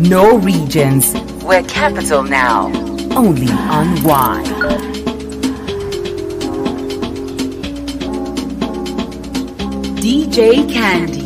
No regions. We're capital now. Only on Y. DJ Candy.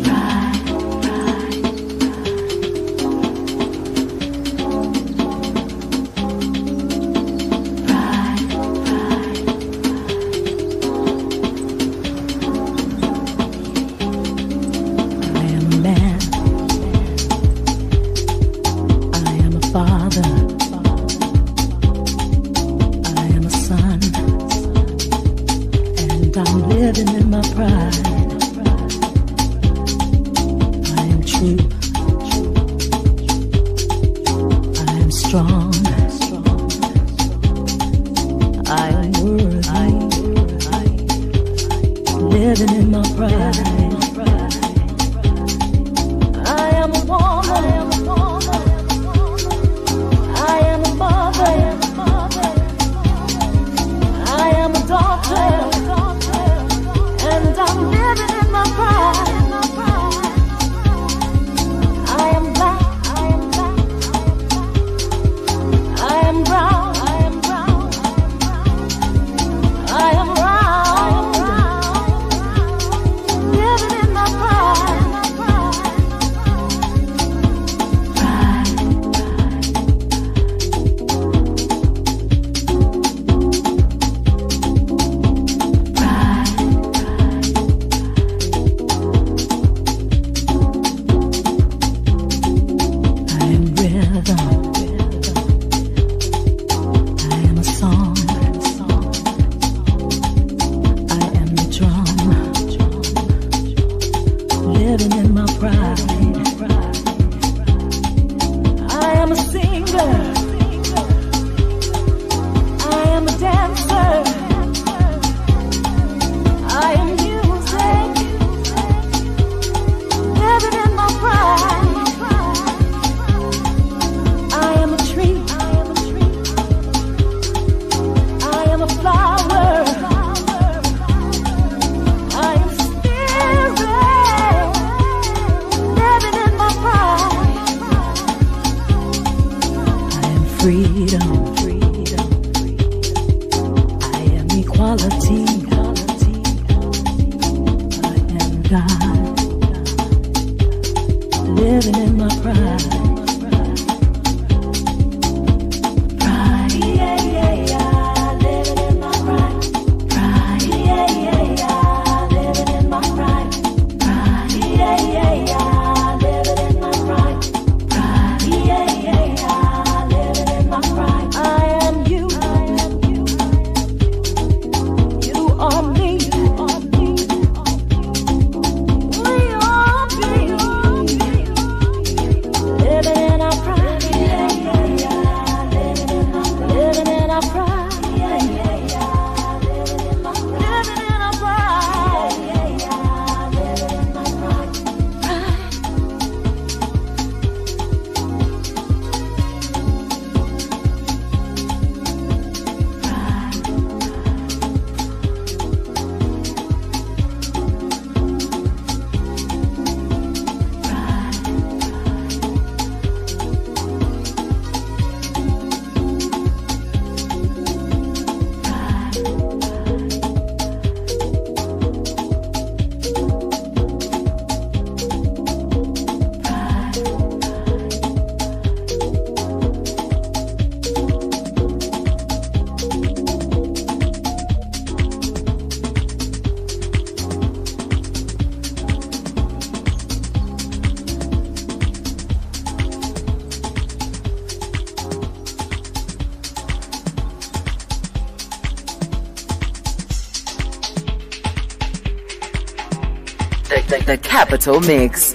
The Capital Mix.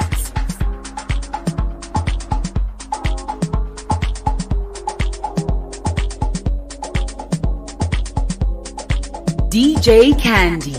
DJ Candy.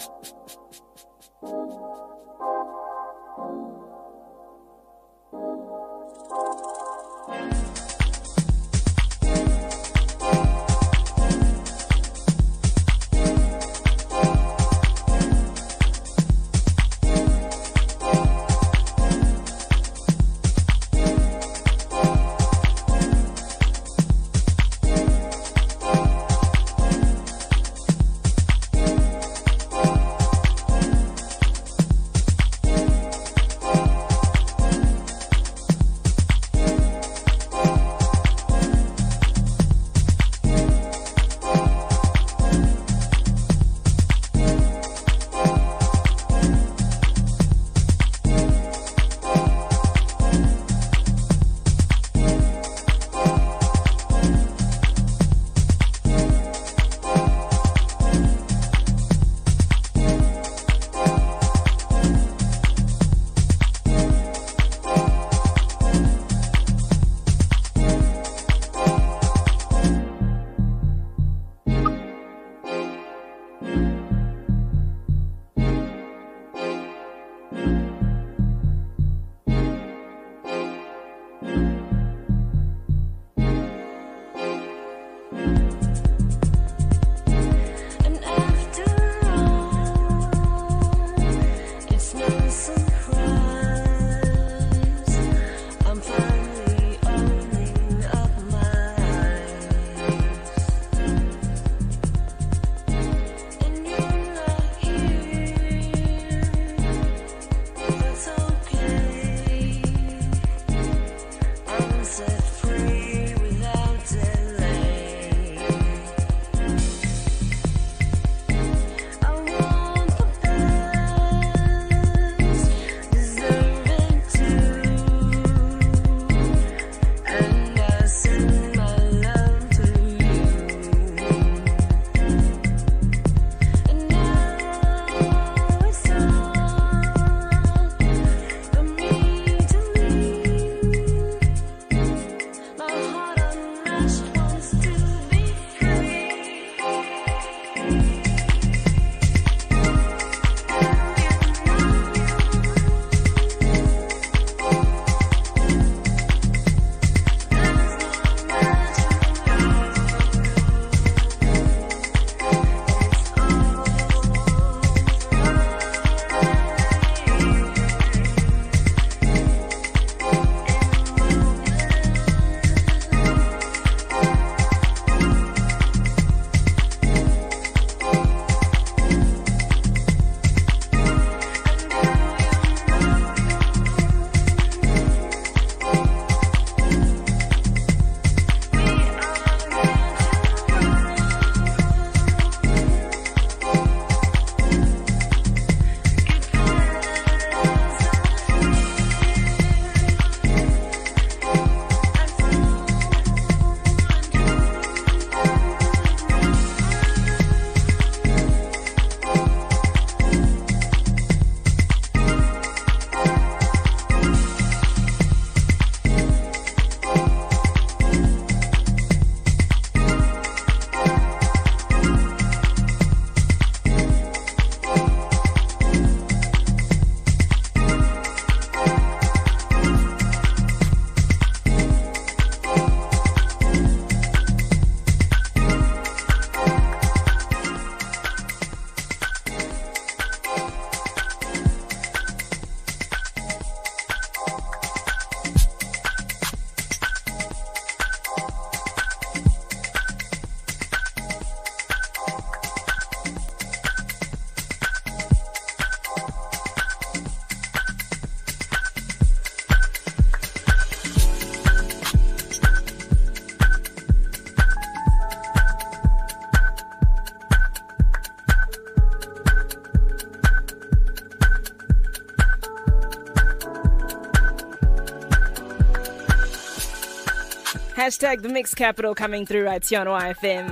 Hashtag the Mix Capital coming through right here on YFM.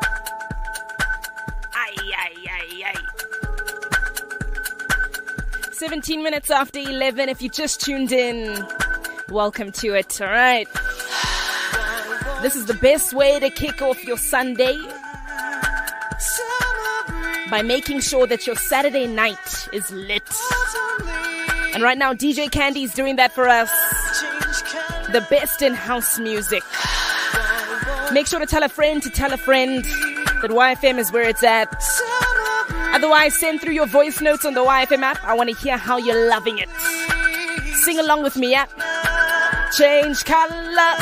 Aye, aye, aye, aye. 17 minutes after 11, if you just tuned in, welcome to it, all right? This is the best way to kick off your Sunday. by making sure that your Saturday night is lit. And right now, DJ Candy is doing that for us. The best in house music. Make sure to tell a friend that YFM is where it's at. Otherwise, send through your voice notes on the YFM app. I want to hear how you're loving it. Sing along with me, yeah? Change color.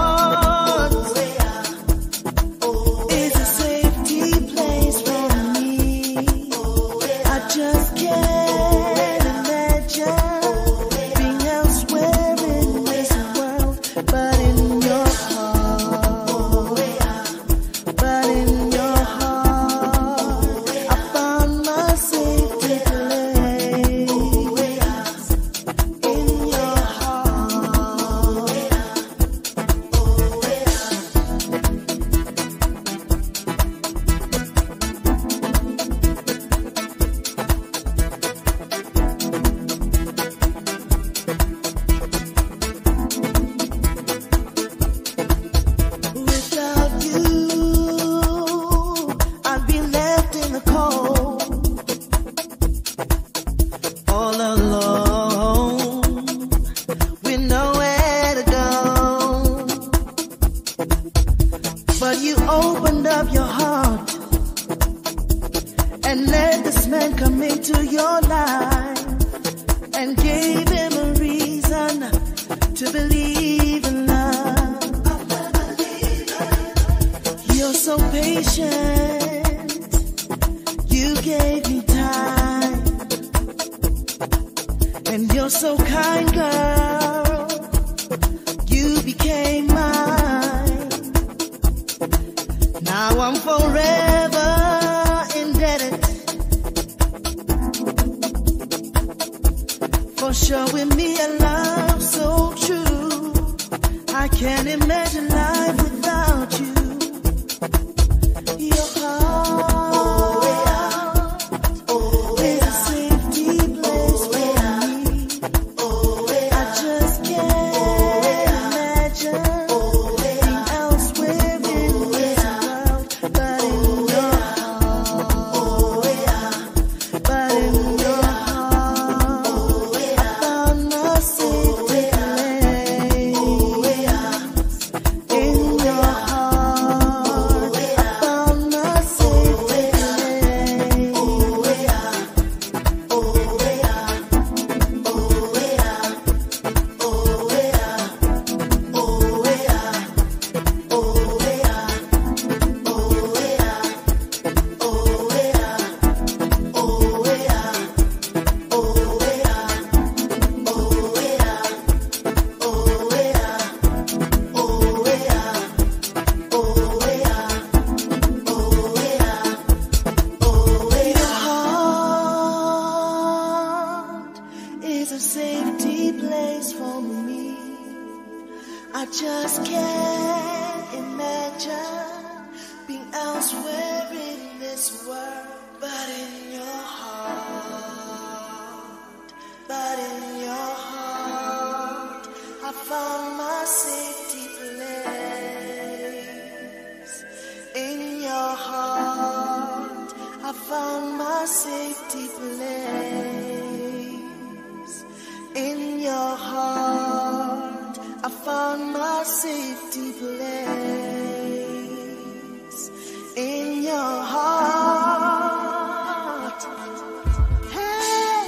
It's a safety place for me. just can't imagine being elsewhere in this world, but in your heart, but in your heart, I found my safety place. In your heart. Without you, I'd be left in the cold, all alone, with nowhere to go. But you opened up your heart and let this man come into your life and gave him a reason to believe in love. You're so patient, you gave me time, and you're so kind, girl, you became mine. Now I'm forever indebted for showing me a love so true. I can't imagine life without you. Your heart is a safety place for me. I just can't imagine being elsewhere in this world, but in your heart, but in your heart, I found my safety place. In your heart, I found my safety place. Is a safety place for me. I just can't imagine being elsewhere in this world, but in your heart, but in your heart, I found my safety place. In your heart, I found my safety place. In your heart, I found my safety place. In your heart. Hey,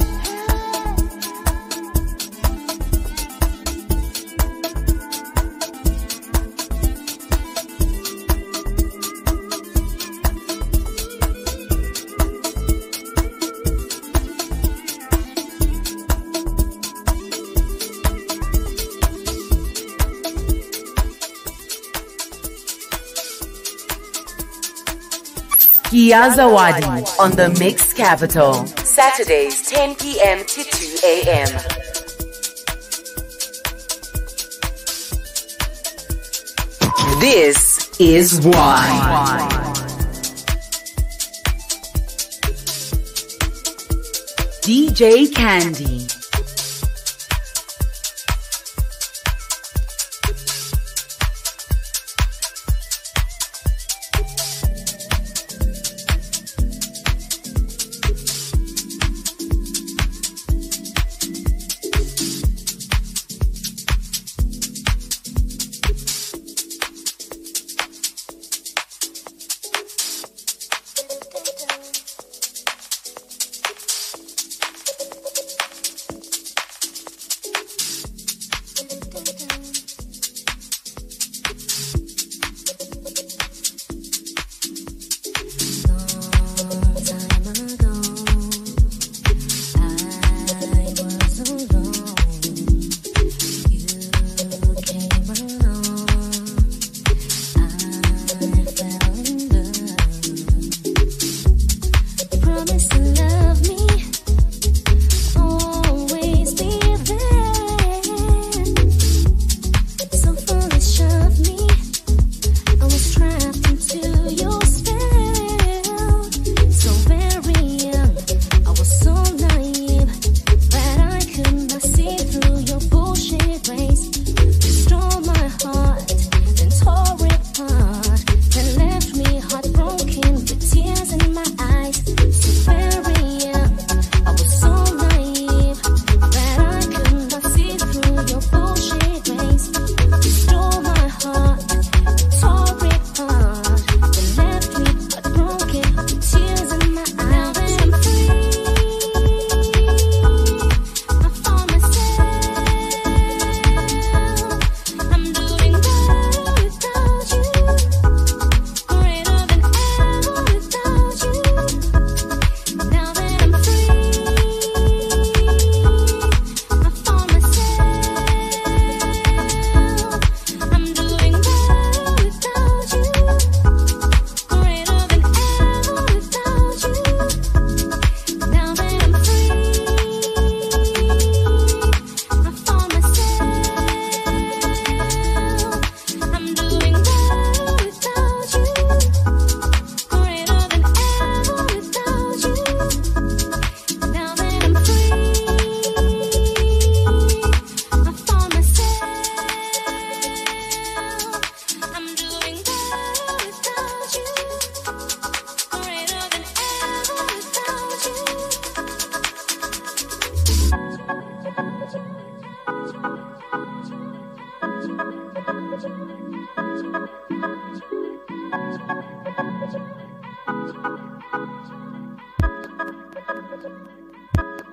Kia Zawadi on the Mix Capital. Saturdays 10 p.m. to 2 a.m. This is why. DJ Candy.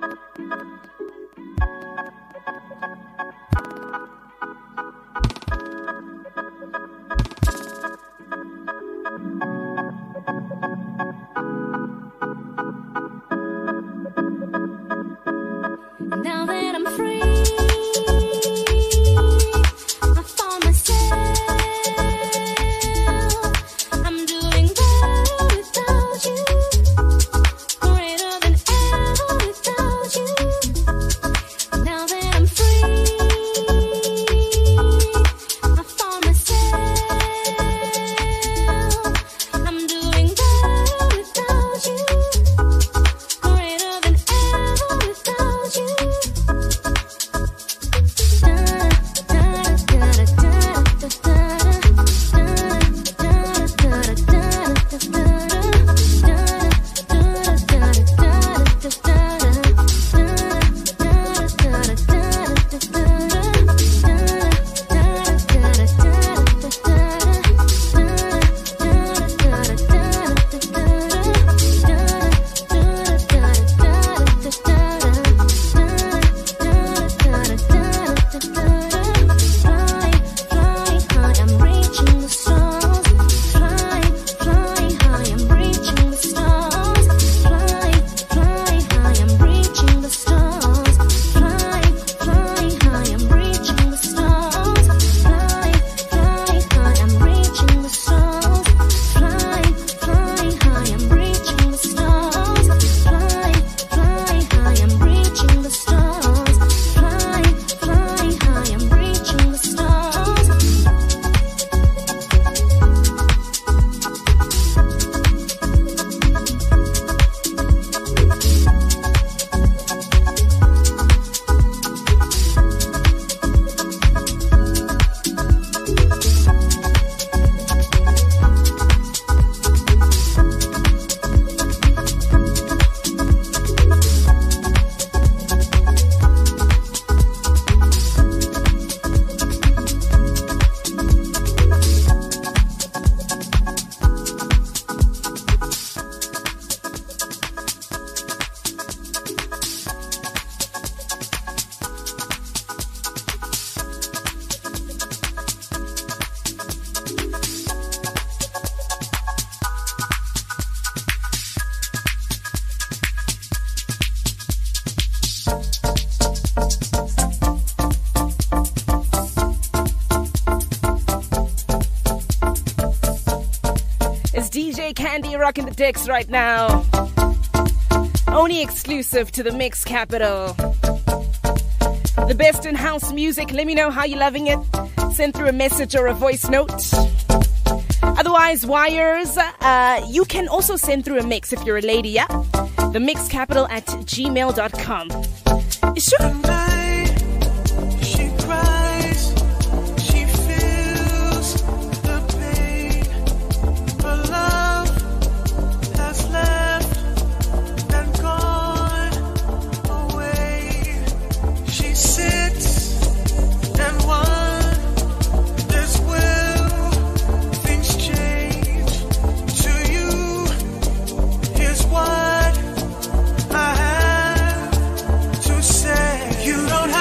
Now that I'm free, I found myself. I'm doing better without you, greater than ever without you. Now that I'm free, I found myself. I'm doing better without you, greater than ever without you. DJ Candy rocking the decks right now. Only exclusive to the Mix Capital. The best in house music. Let me know how you're loving it. Send through a message or a voice note. Otherwise, wires, you can also send through a mix if you're a lady, yeah? The mixcapital@gmail.com. Sure. You don't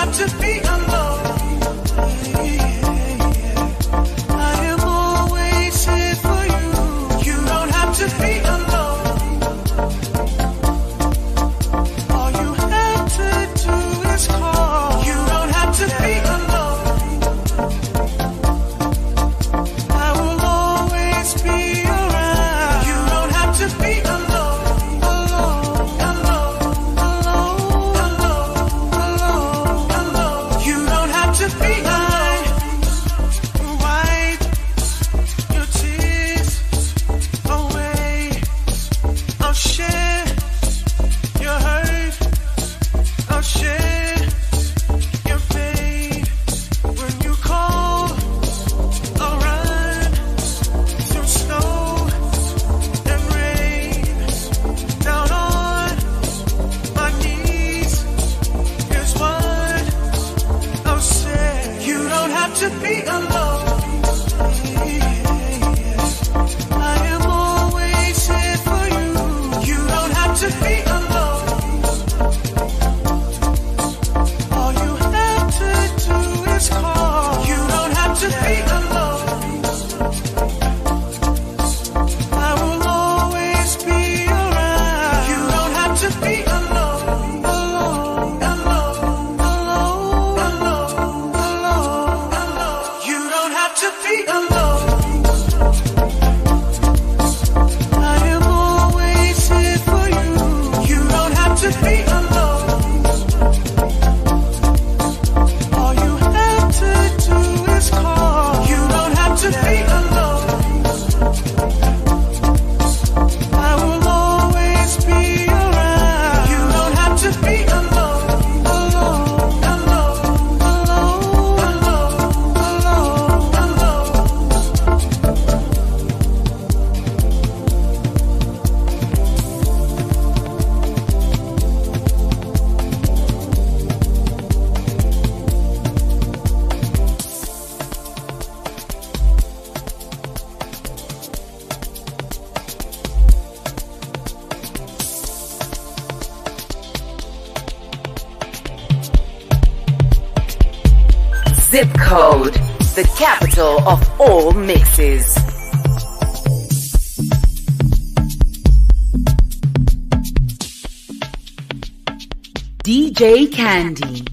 Zip Code, the capital of all mixes. DJ Candy.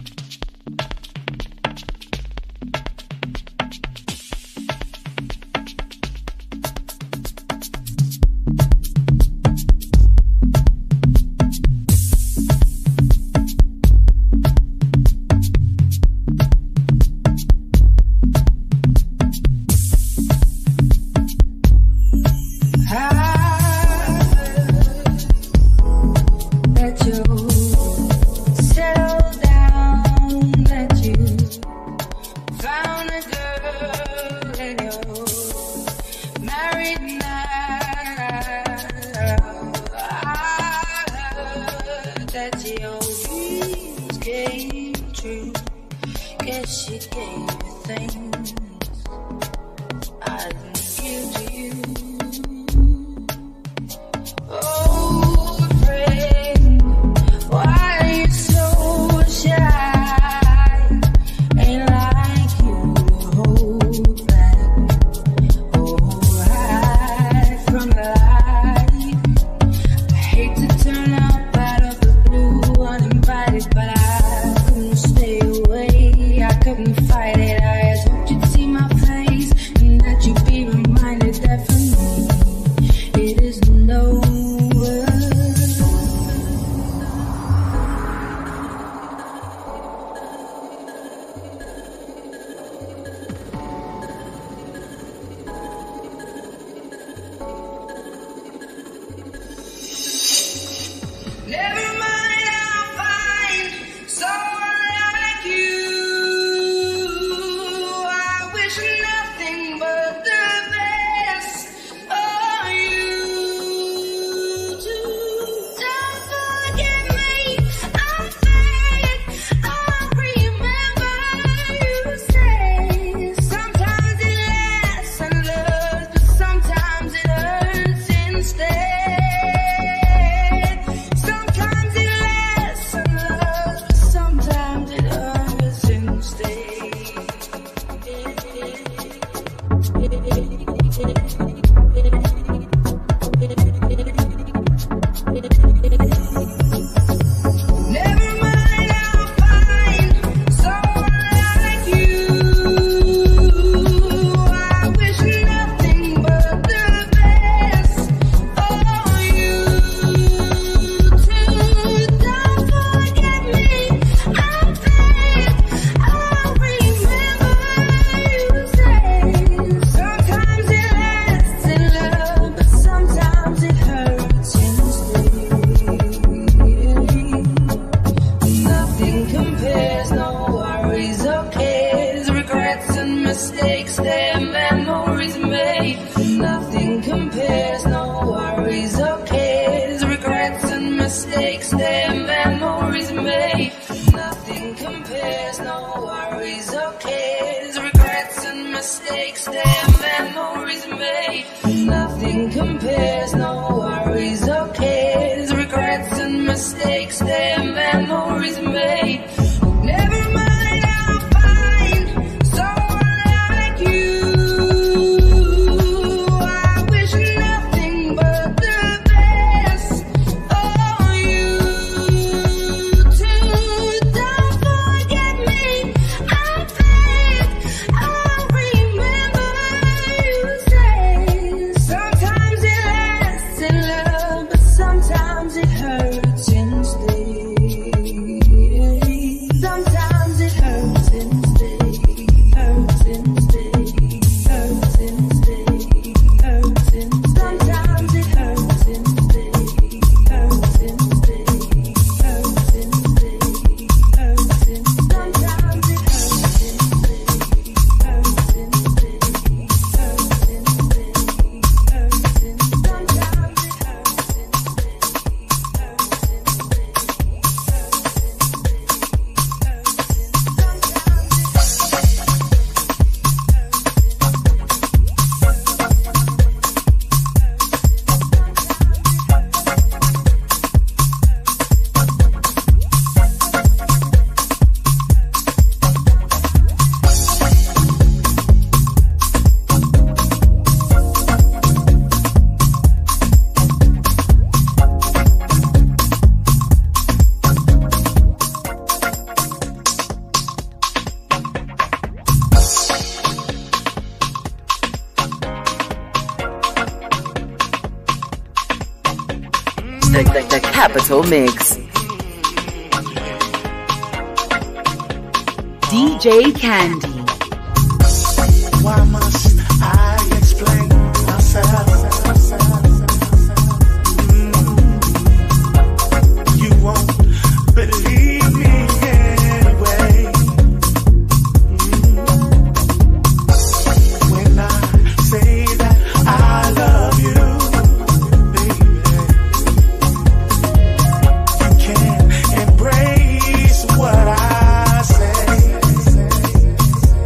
the Capital Mix. DJ Candy. Why must I explain myself? You won't believe me anyway. When I say that I love you, baby, you can't embrace what I say.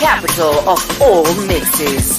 capital of all mixes.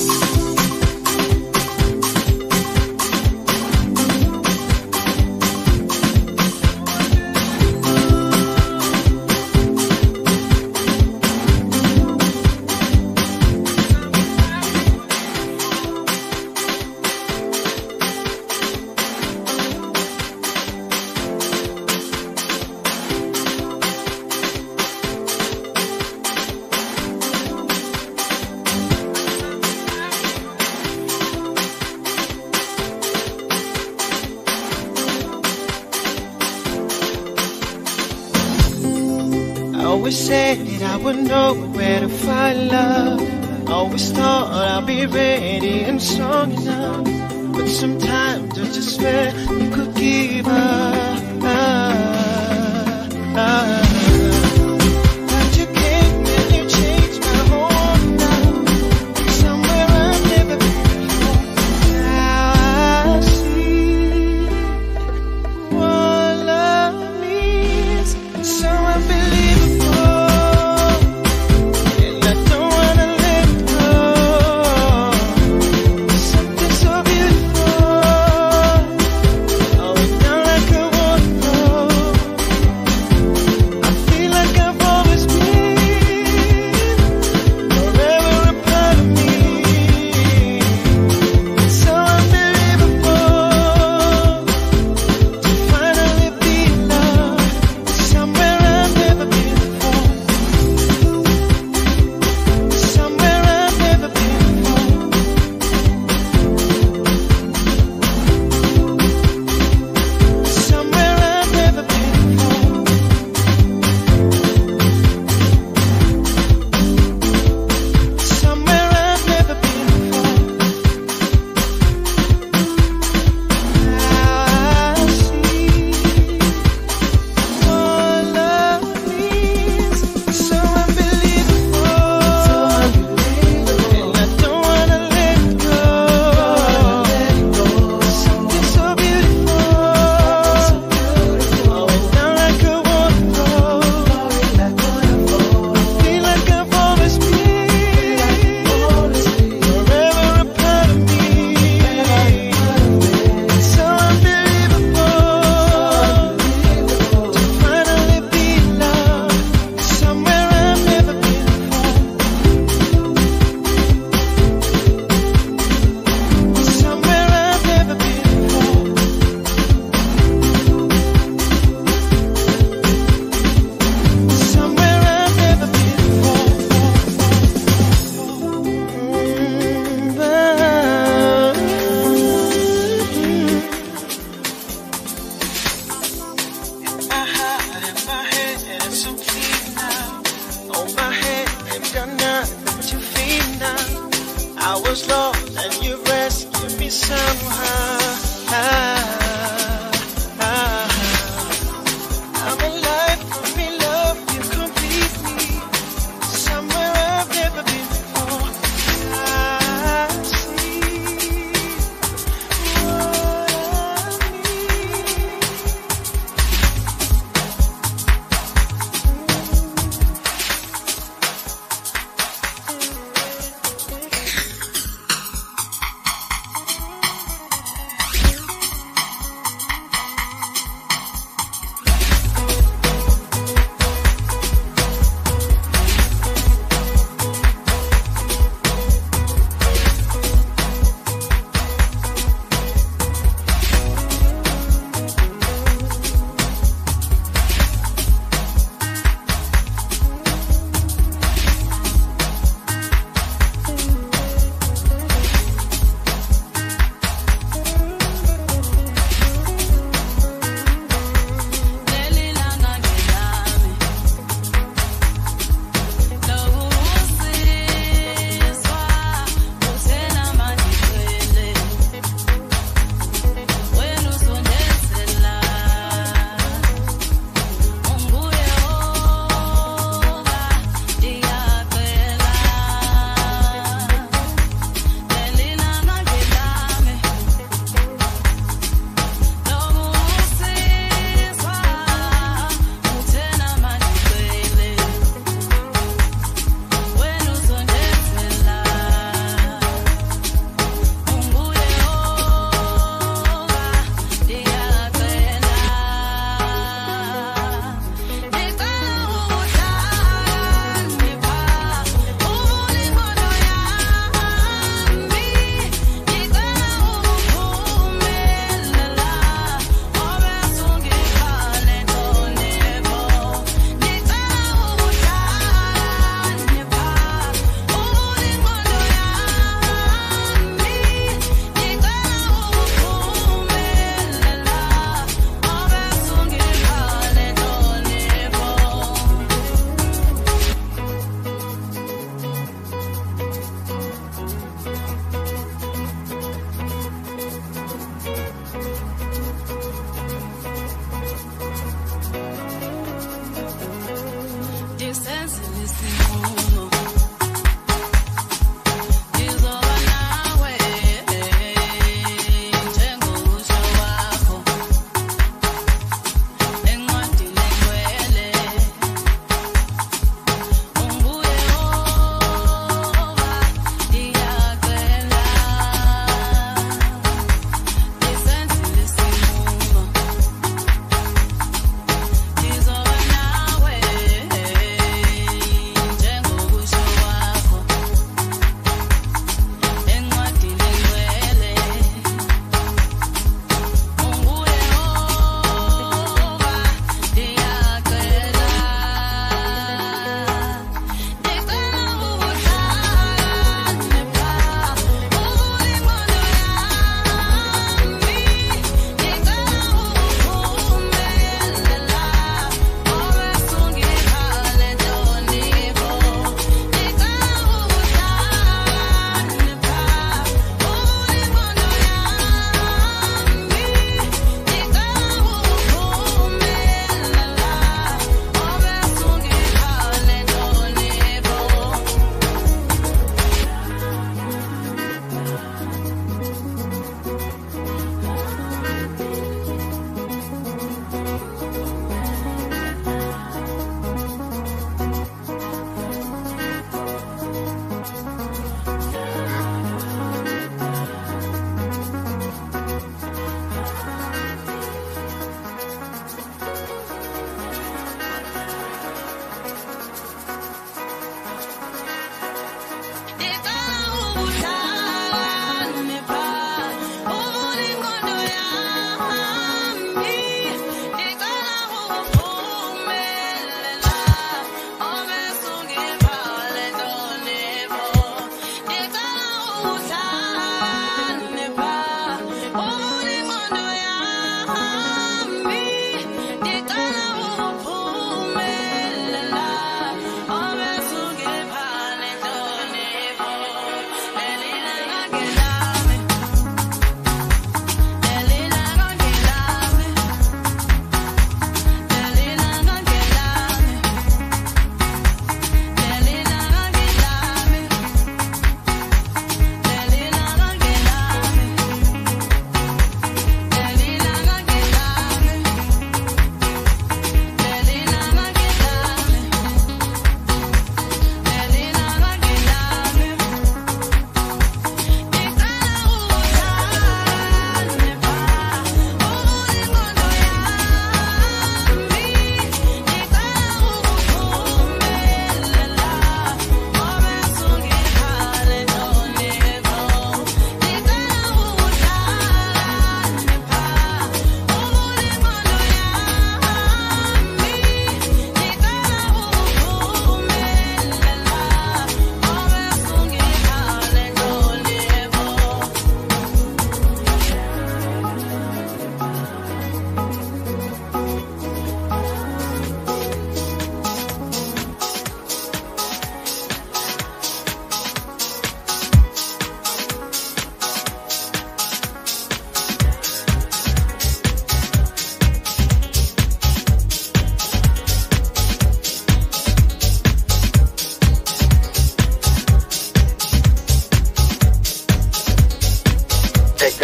Always said I would know where to find love. Always thought I'd be ready and strong enough. But sometimes I just felt you could give up. But you came and you changed my whole life. Somewhere I've never been before. Now I see what love means. So I believe.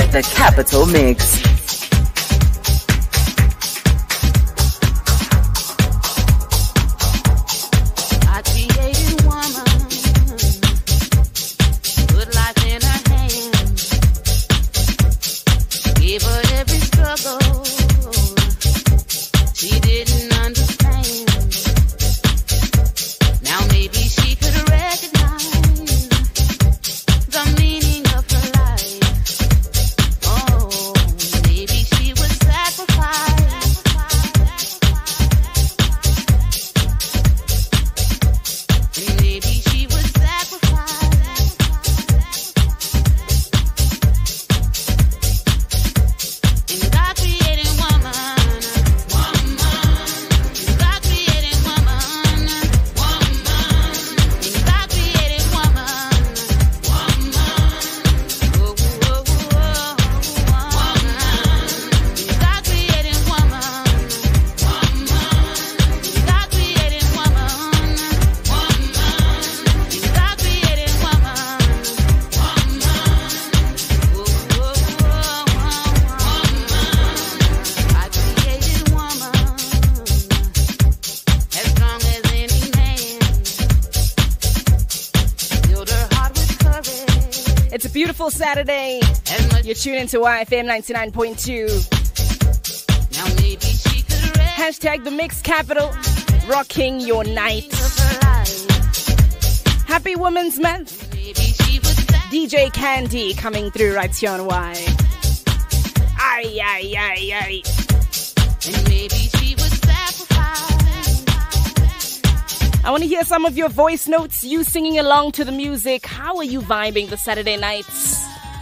The Capital Mix. I created woman, put life in her hands, gave her every struggle she didn't understand. Now maybe she could recognize the meaning of her life. Oh, maybe she would sacrifice. And maybe she would sacrifice. And God created woman. And God created woman. And God created woman. Oh, oh, oh, oh, And God created woman. God created woman. God created woman. I created woman as strong as any man. Filled her heart with courage. It's a beautiful Saturday. As much You're tuned into YFM 99.2. now maybe she could rest Hashtag the Mix Capital. Rocking your night. of her life. Happy Women's Month. Maybe she would DJ Candy coming through right here on Y. Ay, ay, ay, ay. and maybe she would sacrifice. I want to hear some of your voice notes, you singing along to the music. How are you vibing the Saturday nights?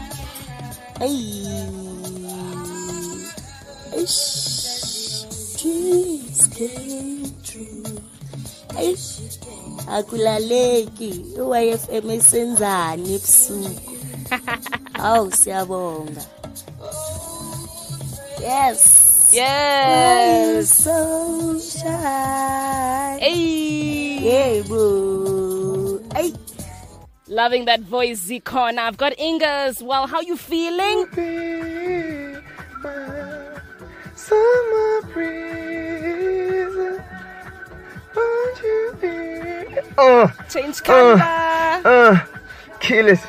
Dreams came true. Akulaleki uYFM esenzani ebusuku. Awu siyabonga. Yes. Yes. So shy. Hey. Yebo. Ay. Loving that voice, Zikon. I've got Inga as well. How you feeling? Summer breeze, won't you be? Change color. Kill it.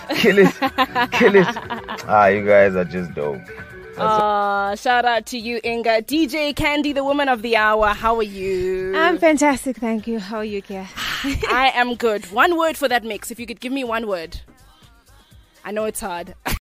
Ah, you guys are just dope. Shout out to you, Inga. DJ Candy, the woman of the hour. How are you? I'm fantastic, thank you. How are you, Kia? I am good. One word for that mix. If you could give me one word. I know it's hard.